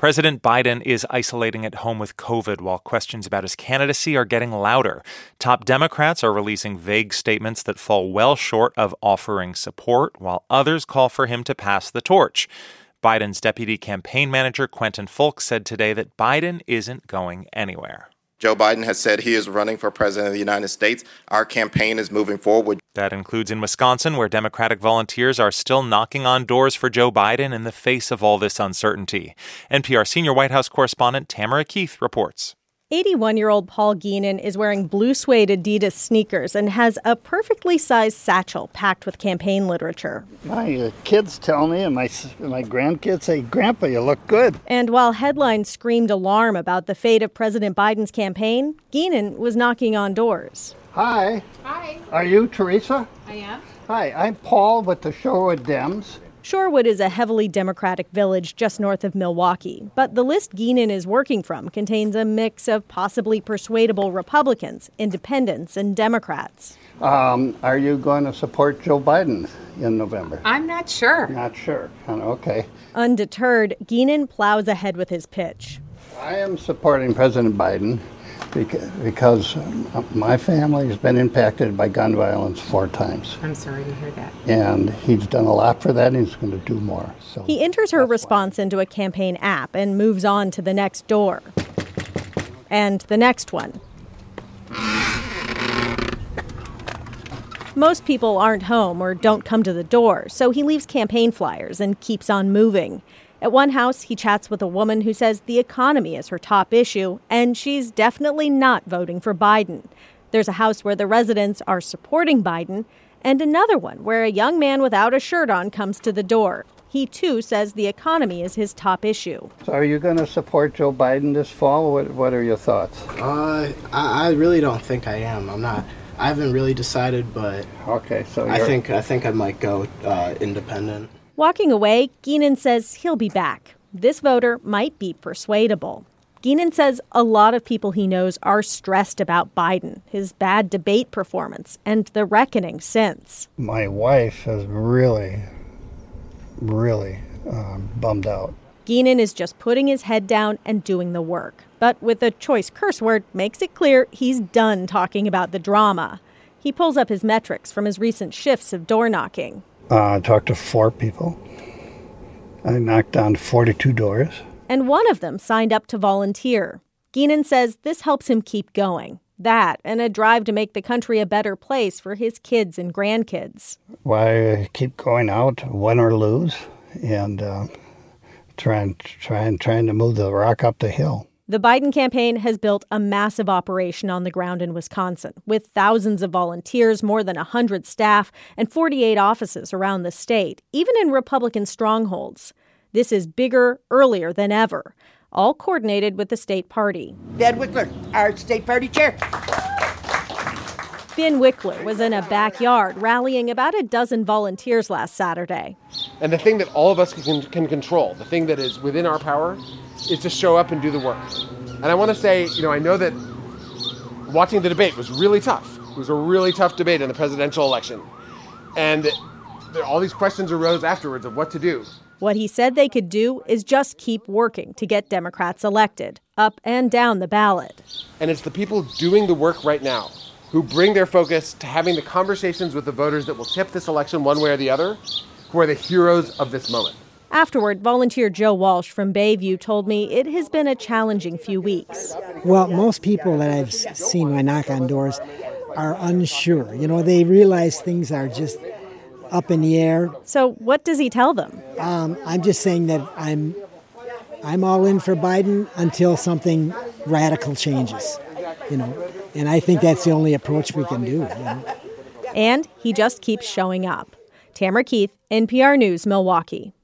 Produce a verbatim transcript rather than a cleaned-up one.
President Biden is isolating at home with COVID while questions about his candidacy are getting louder. Top Democrats are releasing vague statements that fall well short of offering support, while others call for him to pass the torch. Biden's deputy campaign manager, Quentin Fulk, said today that Biden isn't going anywhere. Joe Biden has said he is running for president of the United States. Our campaign is moving forward. That includes in Wisconsin, where Democratic volunteers are still knocking on doors for Joe Biden in the face of all this uncertainty. N P R senior White House correspondent Tamara Keith reports. eighty-one-year-old Paul Geenan is wearing blue suede Adidas sneakers and has a perfectly sized satchel packed with campaign literature. My uh, kids tell me, and my my grandkids say, "Grandpa, you look good." And while headlines screamed alarm about the fate of President Biden's campaign, Geenan was knocking on doors. Hi. Hi. Are you Teresa? I am. Hi, I'm Paul with the Shorewood Dems. Shorewood is a heavily Democratic village just north of Milwaukee, but the list Geenan is working from contains a mix of possibly persuadable Republicans, independents, and Democrats. Um, are you going to support Joe Biden in November? I'm not sure. Not sure. Okay. Undeterred, Geenan plows ahead with his pitch. I am supporting President Biden because my family has been impacted by gun violence four times. I'm sorry to hear that. And he's done a lot for that, and he's going to do more. So he enters her response into a campaign app and moves on to the next door. And the next one. Most people aren't home or don't come to the door, so he leaves campaign flyers and keeps on moving. At one house, he chats with a woman who says the economy is her top issue, and she's definitely not voting for Biden. There's a house where the residents are supporting Biden, and another one where a young man without a shirt on comes to the door. He, too, says the economy is his top issue. So are you going to support Joe Biden this fall? What, what are your thoughts? Uh, I, I really don't think I am. I'm not. I haven't really decided, but okay, so I think I think I might go uh, independent. Walking away, Geenan says he'll be back. This voter might be persuadable. Geenan says a lot of people he knows are stressed about Biden, his bad debate performance, and the reckoning since. My wife is really, really um, bummed out. Geenan is just putting his head down and doing the work. But with a choice curse word, makes it clear he's done talking about the drama. He pulls up his metrics from his recent shifts of door knocking. Uh, I talked to four people. I knocked on forty-two doors. And one of them signed up to volunteer. Geenan says this helps him keep going. That and a drive to make the country a better place for his kids and grandkids. Why keep going out, win or lose, and uh, trying, trying, trying to move the rock up the hill. The Biden campaign has built a massive operation on the ground in Wisconsin, with thousands of volunteers, more than one hundred staff, and forty-eight offices around the state, even in Republican strongholds. This is bigger, earlier than ever, all coordinated with the state party. Ben Wickler, our state party chair. Ben Wickler was in a backyard rallying about a dozen volunteers last Saturday. And the thing that all of us can, can control, the thing that is within our power, is to show up and do the work. And I want to say, you know, I know that watching the debate was really tough. It was a really tough debate in the presidential election. And there, all these questions arose afterwards of what to do. What he said they could do is just keep working to get Democrats elected, up and down the ballot. And it's the people doing the work right now who bring their focus to having the conversations with the voters that will tip this election one way or the other, who are the heroes of this moment. Afterward, volunteer Joe Walsh from Bayview told me it has been a challenging few weeks. Well, most people that I've seen when I knock on doors are unsure. You know, they realize things are just up in the air. So what does he tell them? Um, I'm just saying that I'm I'm all in for Biden until something radical changes, you know. And I think that's the only approach we can do. You know? And he just keeps showing up. Tamara Keith, N P R News, Milwaukee.